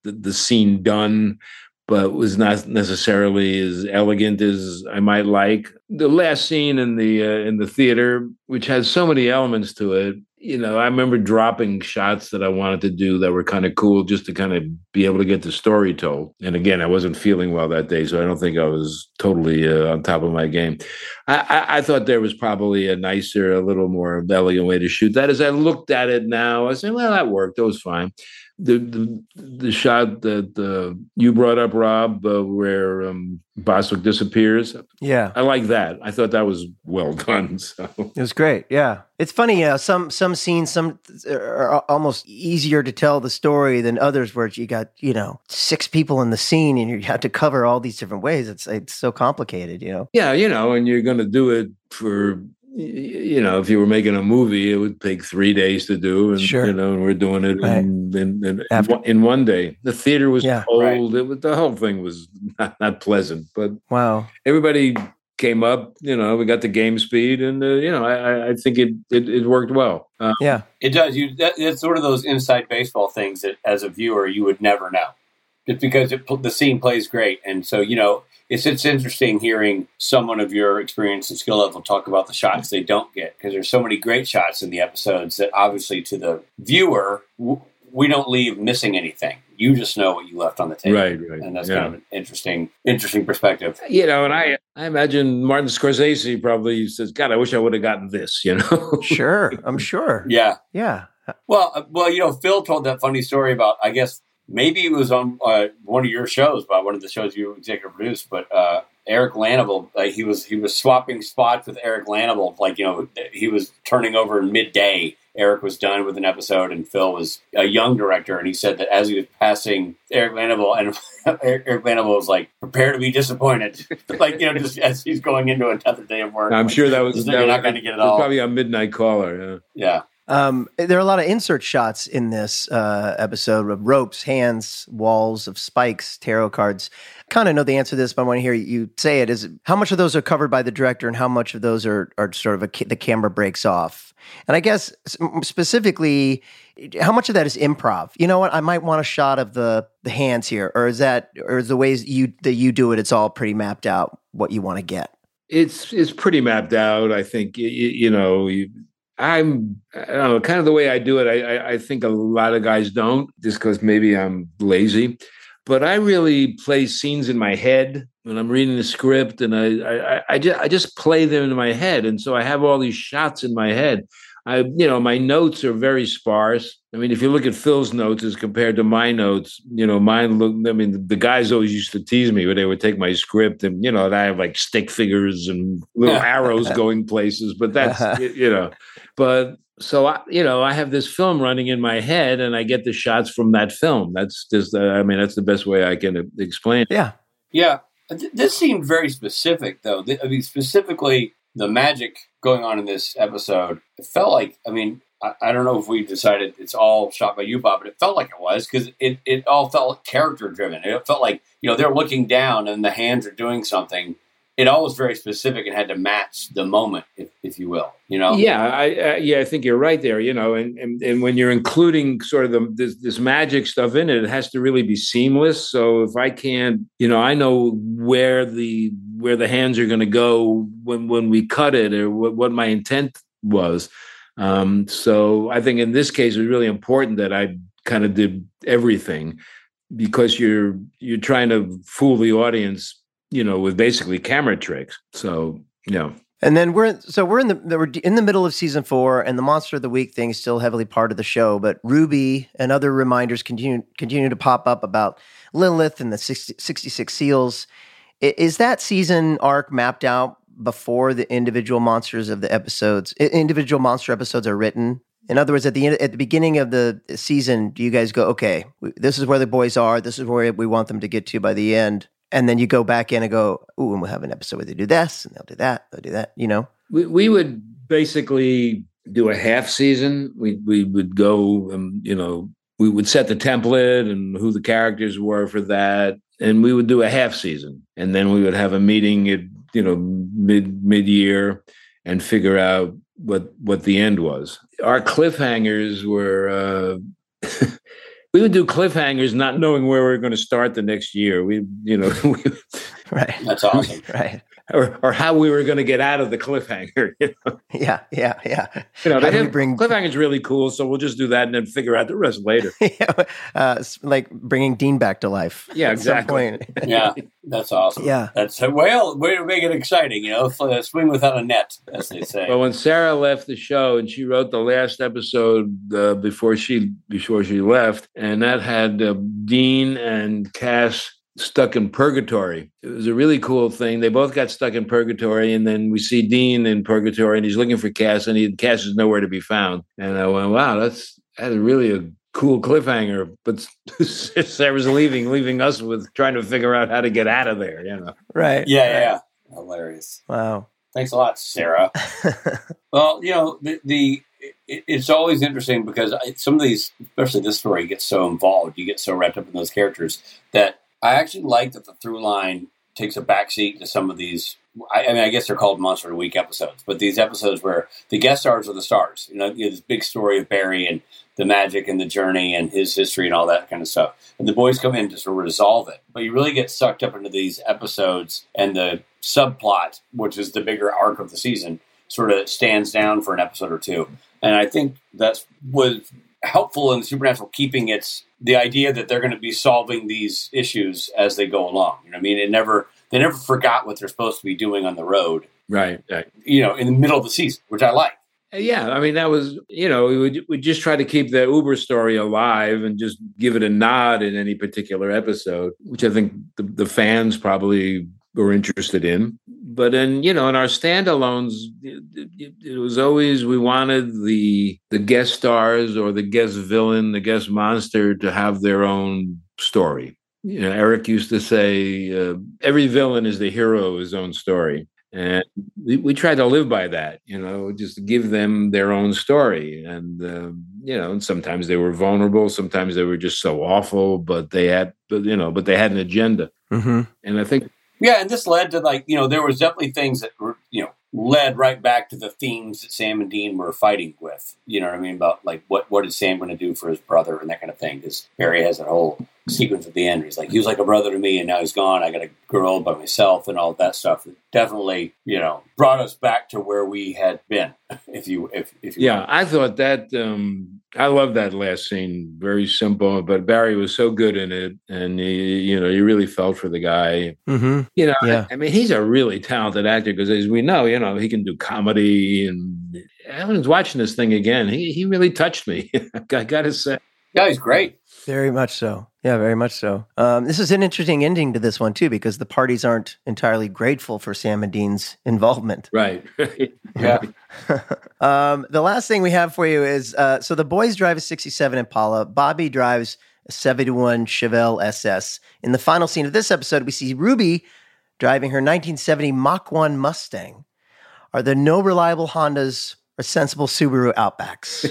the, the scene done, but was not necessarily as elegant as I might like. The last scene in the uh, in the theater, which has so many elements to it, you know, I remember dropping shots that I wanted to do that were kind of cool just to kind of be able to get the story told. And again, I wasn't feeling well that day, so I don't think I was totally uh, on top of my game. I, I, I thought there was probably a nicer, a little more elegant way to shoot that. As I looked at it now, I said, well, that worked. That was fine. The the, the shot that uh, you brought up, Rob, uh, where um, Boswick disappears. Yeah, I like that. I thought that was well done. So it was great. Yeah, it's funny. You know, some some scenes some are almost easier to tell the story than others, where you got you know six people in the scene and you have to cover all these different ways. It's it's so complicated. You know. Yeah, you know, and you're going to do it for. You know, if you were making a movie, it would take three days to do, and sure. you know, and we're doing it right. in, in, in, in, in one day. The theater was yeah, cold. Right. It was, the whole thing was not, not pleasant. But wow, everybody came up. You know, we got the game speed, and uh, you know, I, I think it, it it worked well. Um, yeah, it does. You that, it's sort of those inside baseball things that, as a viewer, you would never know, just because it, the scene plays great, and so you know. It's it's interesting hearing someone of your experience and skill level talk about the shots they don't get, because there's so many great shots in the episodes that obviously to the viewer, w- we don't leave missing anything. You just know what you left on the table. Right, right. And that's yeah. kind of an interesting, interesting perspective. You know, and I, I imagine Martin Scorsese probably says, God, I wish I would have gotten this, you know? Sure, I'm sure. Yeah. Yeah. Well, uh, well, you know, Phil told that funny story about, I guess, maybe it was on uh, one of your shows, by one of the shows you executive produced, but uh, Eric Lanible, like he was he was swapping spots with Eric Lanible, like, you know, he was turning over in midday. Eric was done with an episode, and Phil was a young director, and he said that as he was passing Eric Lanible, and Eric Lanible was like, prepare to be disappointed, like, you know, just as he's going into another day of work. I'm like, sure that was, you're that not was, going to get it was all. probably a Midnight Caller, yeah. Yeah. Um, there are a lot of insert shots in this uh, episode of ropes, hands, walls, of spikes, tarot cards. Kind of know the answer to this, but I want to hear you say it. Is how much of those are covered by the director, and how much of those are are sort of a, the camera breaks off? And I guess specifically, how much of that is improv? You know what? I might want a shot of the the hands here, or is that, or is the ways you that you do it? It's all pretty mapped out what you want to get. It's it's pretty mapped out. I think you, you know you. I'm, I don't know, kind of the way I do it. I, I, I think a lot of guys don't, just because maybe I'm lazy. But I really play scenes in my head when I'm reading the script, and I, I, I just, I just play them in my head, and so I have all these shots in my head. I, you know, my notes are very sparse. I mean, if you look at Phil's notes as compared to my notes, you know, mine look, I mean, the guys always used to tease me when they would take my script and, you know, and I have like stick figures and little arrows going places, but that's, you know, but so, I, you know, I have this film running in my head and I get the shots from that film. That's just, uh, I mean, that's the best way I can explain it. Yeah. Yeah. This seemed very specific, though. I mean, specifically, the magic going on in this episode, it felt like, I mean, I, I don't know if we decided it's all shot by you, Bob, but it felt like it was, because it, it all felt character driven. It felt like, you know, they're looking down and the hands are doing something. It all was very specific and had to match the moment, if, if you will, you know? Yeah, I, uh, yeah, I think you're right there, you know, and, and, and when you're including sort of the, this, this magic stuff in it, it has to really be seamless. So if I can't, you know, I know where the where the hands are going to go when, when we cut it, or what, what my intent was. Um, so I think in this case, it was really important that I kind of did everything, because you're you're trying to fool the audience, you know, with basically camera tricks. So, you know. And then we're so we're in the we're in the middle of season four, and the Monster of the Week thing is still heavily part of the show. But Ruby and other reminders continue continue to pop up about Lilith and the sixty, sixty-six seals. Is that season arc mapped out before the individual monsters of the episodes, individual monster episodes are written? In other words, at the end, at the beginning of the season, do you guys go, okay, this is where the boys are, this is where we want them to get to by the end? And then you go back in and go, ooh, and we'll have an episode where they do this, and they'll do that, they'll do that, you know? We we would basically do a half season. We we would go, and, you know, we would set the template and who the characters were for that, and we would do a half season. And then we would have a meeting at, you know, mid mid-year and figure out what what the end was. Our cliffhangers were... Uh, we would do cliffhangers, not knowing where we were going to start the next year. We, you know, we, right. That's awesome. Right. Or, or how we were going to get out of the cliffhanger. You know? Yeah, yeah, yeah. You know, How they do we have, bring cliffhanger's really cool, so we'll just do that and then figure out the rest later. yeah, uh, s- like bringing Dean back to life. Yeah, at some exactly. point. Yeah, that's awesome. Yeah. That's well, way to make it exciting. You know, F- uh, swing without a net, as they say. But when Sarah left the show and she wrote the last episode uh, before she before she left, and that had uh, Dean and Cass stuck in purgatory. It was a really cool thing. They both got stuck in purgatory, and then we see Dean in purgatory, and he's looking for Cass, and he, Cass is nowhere to be found. And I went, "Wow, that's that's really a cool cliffhanger." But Sarah's leaving, leaving us with trying to figure out how to get out of there. You know, Right. yeah, right. yeah, yeah. Hilarious. Wow. Thanks a lot, Sarah. Well, you know, the, the it, it's always interesting because I, some of these, especially this story, gets so involved. You get so wrapped up in those characters that I actually like that the through line takes a backseat to some of these. I, I mean, I guess they're called Monster of the Week episodes, but these episodes where the guest stars are the stars. You know, you know, this big story of Barry and the magic and the journey and his history and all that kind of stuff. And the boys come in to sort of resolve it. But you really get sucked up into these episodes, and the subplot, which is the bigger arc of the season, sort of stands down for an episode or two. And I think that was helpful in Supernatural, keeping its the idea that they're going to be solving these issues as they go along. You know what I mean? It never they never forgot what they're supposed to be doing on the road. right? Right. You know, in the middle of the season, which I like. Yeah, I mean, that was, you know, we would we just try to keep the Uber story alive and just give it a nod in any particular episode, which I think the, the fans probably were interested in. But then, you know, in our standalones, it, it, it was always, we wanted the the guest stars or the guest villain, the guest monster to have their own story. You know, Eric used to say, uh, every villain is the hero of his own story. And we, we tried to live by that, you know, just give them their own story. And, uh, you know, and sometimes they were vulnerable. Sometimes they were just so awful, but they had, but, you know, but they had an agenda. Mm-hmm. And I think, Yeah, and this led to, like, you know, there was definitely things that were, you know, led right back to the themes that Sam and Dean were fighting with. You know what I mean? About, like, what, what is Sam going to do for his brother and that kind of thing. Because Barry has that whole sequence at the end. He's like, he was like a brother to me, and now he's gone. I got to grow old by myself and all that stuff. It definitely, you know, brought us back to where we had been, if you, if, if you yeah, want. I thought that, um, I love that last scene. Very simple, but Barry was so good in it. And, he, you know, you really felt for the guy. Mm-hmm. You know, Yeah. I, I mean, he's a really talented actor because, as we know, you know, he can do comedy. And I was watching this thing again. He he really touched me. I got to say. Yeah, he's great. Very much so. Yeah, very much so. Um, this is an interesting ending to this one, too, because the parties aren't entirely grateful for Sam and Dean's involvement. Right. Yeah. um, the last thing we have for you is, uh, so the boys drive a sixty-seven Impala. Bobby drives a seventy-one Chevelle S S. In the final scene of this episode, we see Ruby driving her nineteen seventy Mach one Mustang. Are there no reliable Hondas or sensible Subaru Outbacks?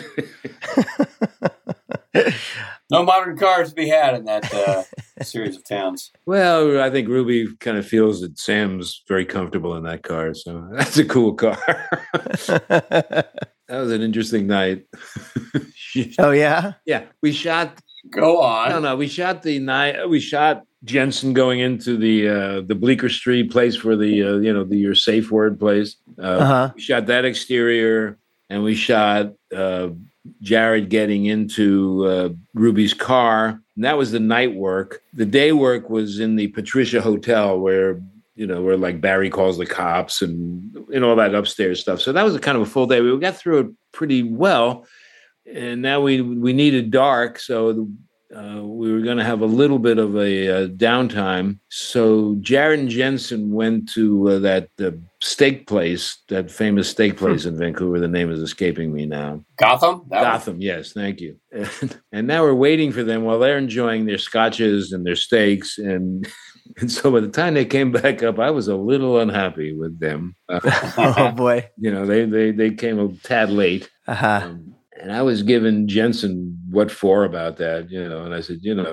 No modern cars to be had in that uh, series of towns. Well, I think Ruby kind of feels that Sam's very comfortable in that car. So that's a cool car. That was an interesting night. Oh, yeah? Yeah. We shot, Go on. no, no, we shot the night, we shot Jensen going into the uh, the Bleecker Street place where the, uh, you know, the your safe word place. Uh, Uh-huh. We shot that exterior, and we shot uh, Jared getting into uh, Ruby's car. And that was the night work. The day work was in the Patricia Hotel where, you know, where like Barry calls the cops and, and all that upstairs stuff. So that was a kind of a full day. We got through it pretty well. And now we, we needed dark. So uh, we were going to have a little bit of a uh, downtime. So Jared and Jensen went to uh, that uh, steak place, that famous steak place in Vancouver. The name is escaping me now. Gotham? That one? Gotham, yes, thank you. And, and now we're waiting for them while they're enjoying their scotches and their steaks. And, and so by the time they came back up, I was a little unhappy with them. Uh, Oh, boy. you know, they, they, they came a tad late. Uh-huh. Um, and I was giving Jensen what for about that, you know, and I said, you know,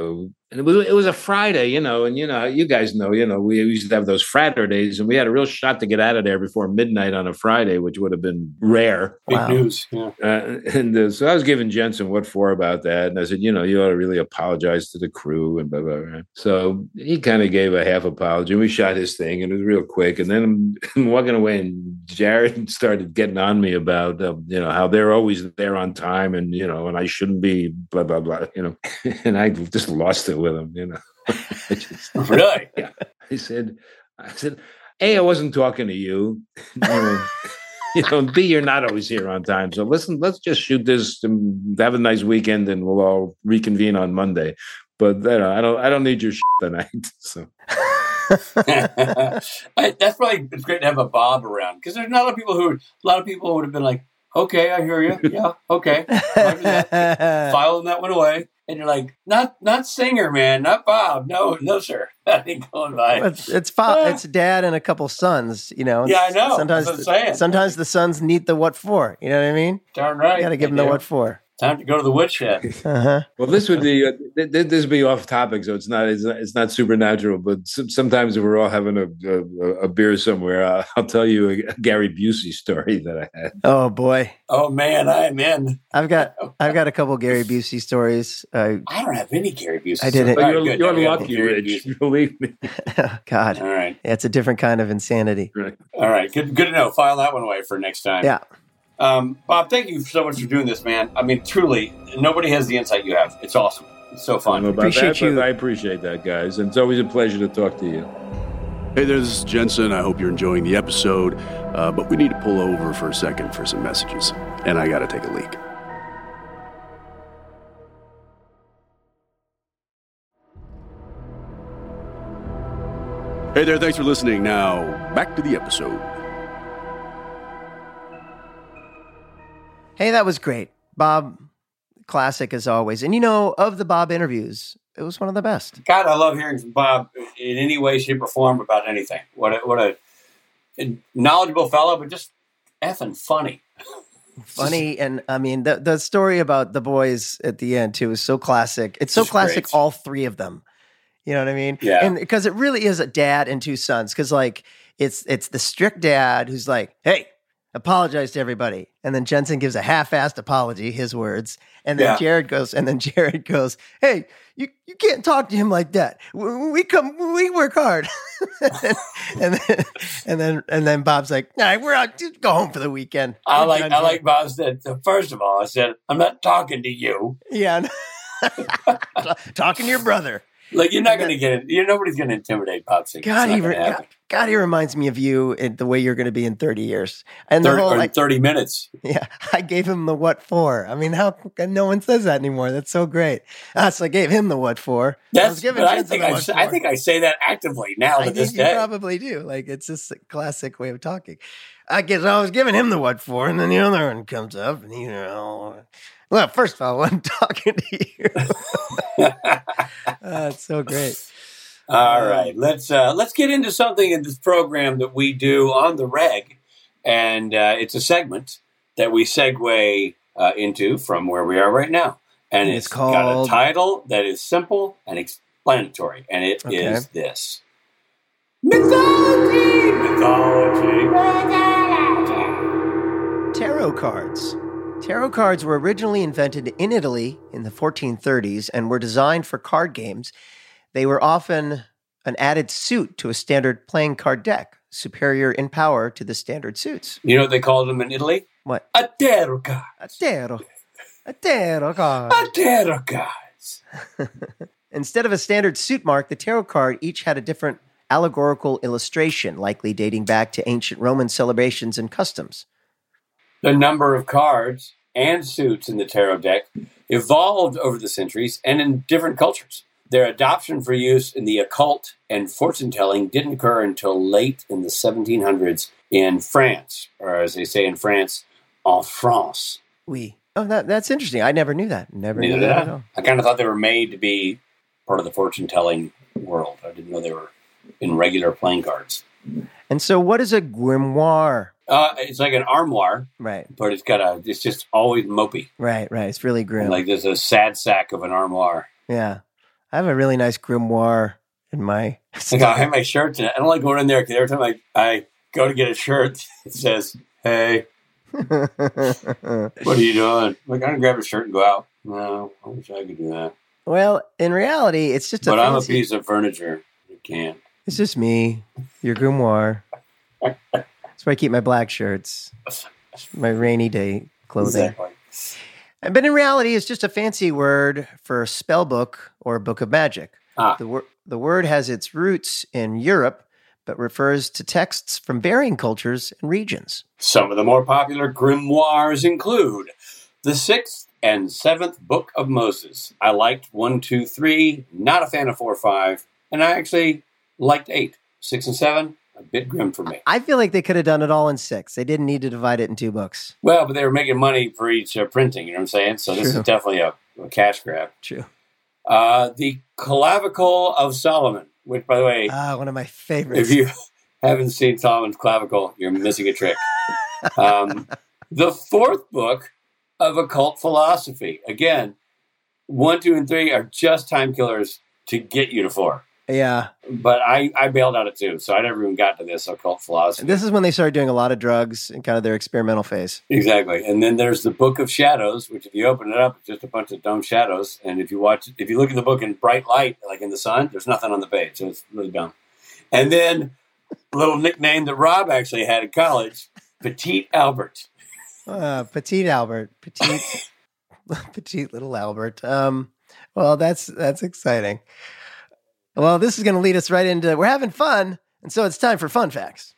And it was it was a Friday, you know, and you know, you guys know, you know, we used to have those Fraturdays, and we had a real shot to get out of there before midnight on a Friday, which would have been rare. Big Wow. news. Yeah. Uh, and uh, so I was giving Jensen what for about that, and I said, you know, you ought to really apologize to the crew and blah blah blah. So he kind of gave a half apology. We shot his thing, and it was real quick. And then I'm, I'm walking away, and Jared started getting on me about, uh, you know, how they're always there on time, and you know, and I shouldn't be blah blah blah, you know, and I just lost it with him, you know. I just, Really? yeah. I said, I said, A, I wasn't talking to you. You know, you know, B, you're not always here on time. So listen, let's just shoot this and have a nice weekend, and we'll all reconvene on Monday. But you know, I don't, I don't need your shit tonight. So I, that's probably it's great to have a Bob around, because there's not a lot of people who a lot of people would have been like, okay, I hear you, yeah, okay, filing that one away. And you're like, not not Singer, man, not Bob. No, no, sir. That ain't going by. It's it's, fa- it's dad and a couple sons, you know. Yeah, I know. Sometimes, That's what I'm saying. sometimes the sons need the what for. You know what I mean? Darn right. You got to give them They the do. what for. Time to go to the woodshed. Uh huh. well, this would be uh, th- th- this would be off topic, so it's not it's not, it's not supernatural. But s- sometimes if we're all having a a, a beer somewhere, uh, I'll tell you a, a Gary Busey story that I had. Oh boy, Oh man, I am in. I've got I've got a couple Gary Busey stories. Uh, I don't have any Gary Busey. I didn't. All right, you're good. you're Now we got lucky, Gary Rich. Busey. Believe me. God, All right, yeah, it's a different kind of insanity. Right. all right. Good, good to know. File that one away for next time. Yeah. Um, Bob, thank you so much for doing this, man. I mean, truly, nobody has the insight you have. It's awesome. It's so I don't know fun. about Appreciate that, you. but I appreciate that, guys. And it's always a pleasure to talk to you. Hey there, this is Jensen. I hope you're enjoying the episode, uh, but we need to pull over for a second for some messages, and I got to take a leak. Hey there, thanks for listening. Now, back to the episode. Hey, that was great, Bob. Classic as always. And you know, of the Bob interviews, it was one of the best. God, I love hearing from Bob in any way, shape, or form about anything. What a, what a, a knowledgeable fellow, but just effing funny. Funny, and I mean the the story about the boys at the end too is so classic. It's so Just classic, great. all three of them. You know what I mean? Yeah. And because it really is a dad and two sons. Because like it's it's the strict dad who's like, "Hey, apologize to everybody," and then Jensen gives a half-assed apology, his words, and then Yeah. Jared goes, and then Jared goes, "Hey, you you can't talk to him like that. We, we come, we work hard." and then and then and then Bob's like, "All right, we're out. Just go home for the weekend." I We're like done I here." like Bob said. So first of all, I said, I'm not talking to you. Yeah. Talking to your brother. Like you're not going to get it. You nobody's going to intimidate Bob Singer. God, It's he not re- gonna God, happen. God, he reminds me of you and the way you're going to be in thirty years. And the thirty, whole, or like, thirty minutes. yeah, I gave him the what for. I mean, how no one says that anymore. That's so great. Ah, so I gave him the what for. I That's. was giving But I Jensen think the I, what s- I for. think I say that actively now I to this think you day. probably do. Like it's just a classic way of talking. I guess I was giving him the what for, and then the other one comes up, and you know, well, first of all, I'm talking to you. Ah, it's so great. All right, let's uh, let's get into something in this program that we do on the reg, and uh, it's a segment that we segue uh, into from where we are right now, and It's it's got a called- title that is simple and explanatory, and it Okay. is this: mythology, mythology. Tarot cards. Tarot cards were originally invented in Italy in the fourteen thirties and were designed for card games. They were often an added suit to a standard playing card deck, superior in power to the standard suits. You know what they called them in Italy? What? A tarot card. A tarot. A tarot card. A tarot cards. Instead of a standard suit mark, the tarot card each had a different allegorical illustration, likely dating back to ancient Roman celebrations and customs. The number of cards and suits in the tarot deck evolved over the centuries and in different cultures. Their adoption for use in the occult and fortune-telling didn't occur until late in the seventeen hundreds in France, or as they say in France, en France. We. Oh, that, that's interesting. I never knew that. Never Neither knew did that I. at all. I kind of thought they were made to be part of the fortune-telling world. I didn't know they were in regular playing cards. And so what is a grimoire? Uh, it's like an armoire, Right, but it's got a, it's just always mopey. right, right. It's really grim. Like there's a sad sack of an armoire. yeah. I have a really nice grimoire in my. Like, I have my shirts, and I don't like going in there because every time I, I go to get a shirt, it says, "Hey, what are you doing?" I'm like, I'm gonna grab a shirt and go out. No, I wish I could do that. Well, in reality, it's just. A but fancy... I'm a piece of furniture. You can't. It's just me, your grimoire. That's where I keep my black shirts, my rainy day clothing. Exactly. But in reality, it's just a fancy word for spell book or book of magic. Ah. The, wor- the word has its roots in Europe, but refers to texts from varying cultures and regions. Some of the more popular grimoires include the Sixth and Seventh Book of Moses. I liked one, two, three, not a fan of four, five, and I actually liked eight. Six and seven, a bit grim for me. I feel like they could have done it all in six. They didn't need to divide it in two books. Well, but they were making money for each uh, printing, you know what I'm saying? So this True. is definitely a, a cash grab. True. Uh, the Clavicle of Solomon, which, by the way, Ah, one of my favorites. if you haven't seen Solomon's Clavicle, you're missing a trick. um, the fourth book of occult philosophy. Again, one, two, and three are just time killers to get you to four. Yeah. But I, I bailed out at two, so I never even got to this occult philosophy. This is when they started doing a lot of drugs and kind of their experimental phase. Exactly. And then there's the Book of Shadows, which if you open it up, it's just a bunch of dumb shadows. And if you watch, if you look at the book in bright light, like in the sun, there's nothing on the page. So it's really dumb. And then a little nickname that Rob actually had in college, Petite Albert. Uh, Petite Albert. Petite, petite little Albert. Um, well, that's, that's exciting. Well, this is going to lead us right into, we're having fun, and so it's time for fun facts.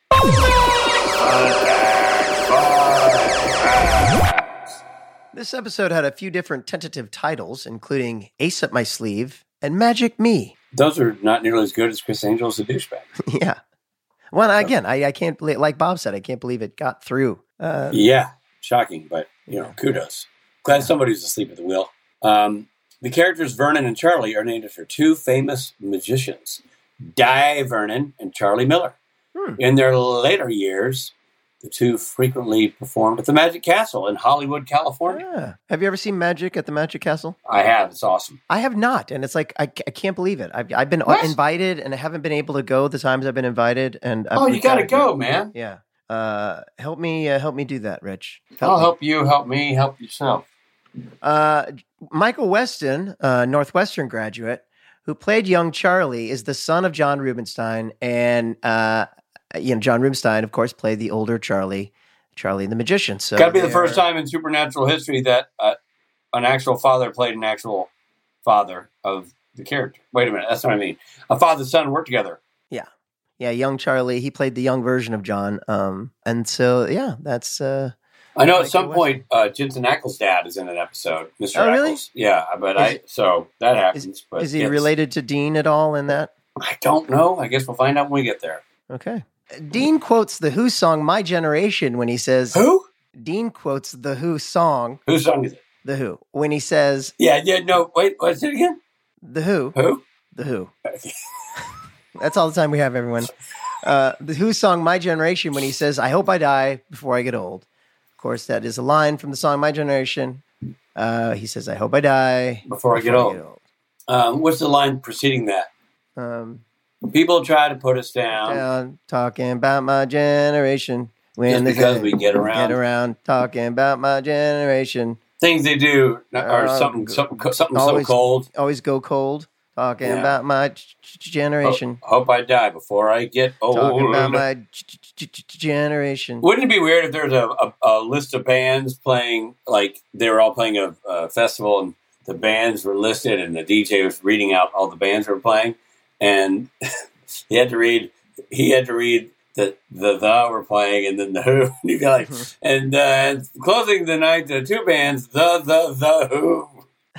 This episode had a few different tentative titles, including Ace Up My Sleeve and Magic Me. Those are not nearly as good as Chris Angel's The Douchebag. Yeah. Well, again, I, I can't believe, like Bob said, I can't believe it got through. Uh, yeah, shocking, but, you know, kudos. Glad somebody was asleep at the wheel. Um, The characters Vernon and Charlie are named after two famous magicians, Di Vernon and Charlie Miller. Hmm. In their later years, the two frequently performed at the Magic Castle in Hollywood, California. Yeah. Have you ever seen Magic at the Magic Castle? I have. It's awesome. I have not, and it's like, I, I can't believe it. I've, I've been What? invited, and I haven't been able to go the times I've been invited. And I've Oh, you got to go, man. Yeah. Uh, help me uh, help me do that, Rich. Help I'll me. help you, help me, help yourself. Uh, Michael Weston, uh, Northwestern graduate, who played young Charlie, is the son of John Rubinstein. And, uh, you know, John Rubinstein, of course, played the older Charlie, Charlie the Magician. So Got to be the they're- first time in supernatural history that uh, an actual father played an actual father of the character. Wait a minute. That's what I mean. A father and son work together. Yeah. Yeah, young Charlie, he played the young version of John. Um, and so, yeah, that's... Uh, I know at Michael some Weston. point, uh, Jensen Ackles' dad is in an episode. Mister Oh, really? Ackles. Yeah, but Is I, it- so that happens. but Is he yes. related to Dean at all in that? I don't know. I guess we'll find out when we get there. Okay. Dean quotes the Who song My Generation when he says... Who? Dean quotes the Who song, Whose song is it? The Who, when he says, Yeah, yeah, no, wait, what's it again? The Who, Who? The Who. That's all the time we have, everyone. Uh, the Who song My Generation when he says, I hope I die before I get old. Of course, that is a line from the song My Generation. Uh, he says, I hope I die Before I get old. Um, what's the line preceding that? Um, People try to put us down. down, talking about my generation. When Just they because say, we get around. Get around, talking about my generation. Things they do are Uh, something, something, something so always- cold. Always go cold, talking Yeah. about my g- g- generation. Hope, hope I die before I get old. Talking about my g- g- g- generation. Wouldn't it be weird if there's a, a, a list of bands playing, like they were all playing a, a festival and the bands were listed and the D J was reading out all the bands that were playing and he had to read, he had to read the the the were playing and then the Who. And you go like, and uh, closing the night, the two bands, the the the Who,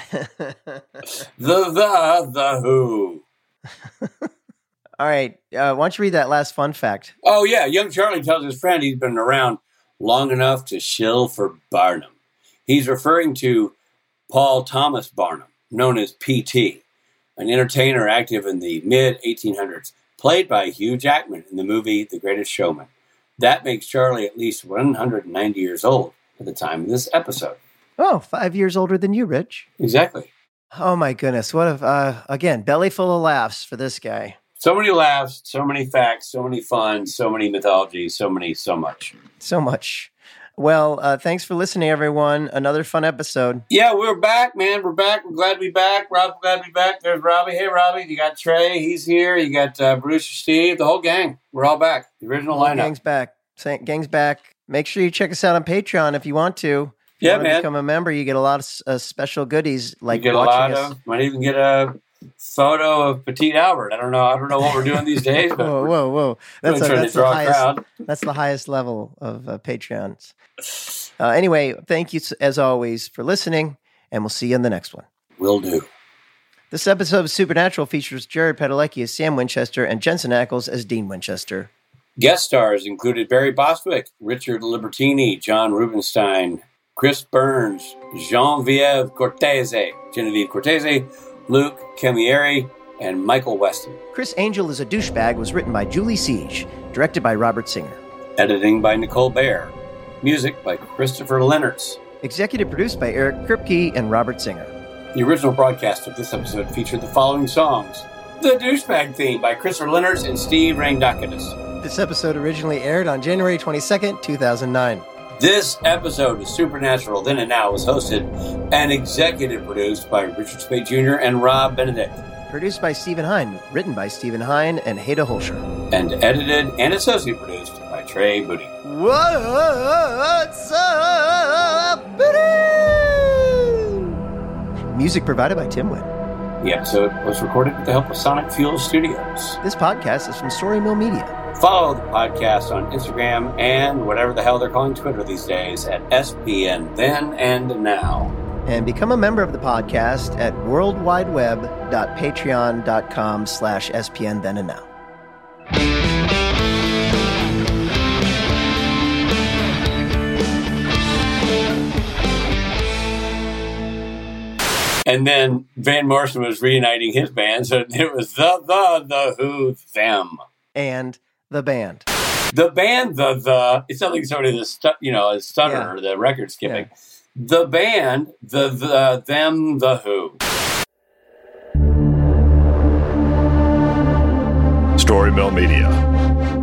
the the the Who. All right. Uh, why don't you read that last fun fact? Oh, yeah. Young Charlie tells his friend he's been around long enough to shill for Barnum. He's referring to Paul Thomas Barnum, known as P T, an entertainer active in the mid eighteen hundreds, played by Hugh Jackman in the movie The Greatest Showman. That makes Charlie at least one hundred ninety years old at the time of this episode. Oh, five years older than you, Rich. Exactly. Oh my goodness. What if, uh, again, belly full of laughs for this guy. So many laughs, so many facts, so many fun, so many mythology, so many, so much. So much. Well, uh, thanks for listening, everyone. Another fun episode. Yeah, we're back, man. We're back. We're glad to be back. Rob's glad to be back. There's Robbie. Hey, Robbie. You got Trey. He's here. You got uh, Bruce, Steve, the whole gang. We're all back. The original Whole lineup. Gang's back. Sa- Gang's back. Make sure you check us out on Patreon if you want to. If Yeah, you want to man. become a member, you get a lot of uh, special goodies like you get a watching lot us. of, might even get a photo of Petite Albert. I don't know. I don't know what we're doing these days, but Whoa, whoa, whoa! That's, we're a, trying that's to the draw a highest. crowd. That's the highest level of uh, Patreons. Uh, anyway, thank you as always for listening, and we'll see you in the next one. Will do. This episode of Supernatural features Jared Padalecki as Sam Winchester and Jensen Ackles as Dean Winchester. Guest stars included Barry Bostwick, Richard Libertini, John Rubenstein, Chris Burns, Genevieve Cortese, Genevieve Cortese, Luke Camilleri, and Michael Weston. Chris Angel is a Douchebag was written by Julie Siege, directed by Robert Singer. Editing by Nicole Baer. Music by Christopher Lennertz. Executive produced by Eric Kripke and Robert Singer. The original broadcast of this episode featured the following songs. The Douchebag Theme by Christopher Lennertz and Steve Rangdakidis. This episode originally aired on January twenty-second, two thousand nine. This episode of Supernatural Then and Now was hosted and executive produced by Richard Spade Junior and Rob Benedict. Produced by Stephen Hine, written by Stephen Hine and Haida Holscher. And edited and associate produced by Trey Booty. What's up, buddy? Music provided by Tim Wynn. The episode was recorded with the help of Sonic Fuel Studios. This podcast is from Story Mill Media. Follow the podcast on Instagram and whatever the hell they're calling Twitter these days at S P N Then and Now. And become a member of the podcast at worldwideweb.patreon.com slash SPN Then and Now. And then Van Morrison was reuniting his band, so it was the, the, the, who, them. And the band. The band, the, the, it sounds like somebody that's, stu- you know, a stutterer, yeah. The record skipping. Yeah. The band, the, the, them, the, who. Story Mill Media.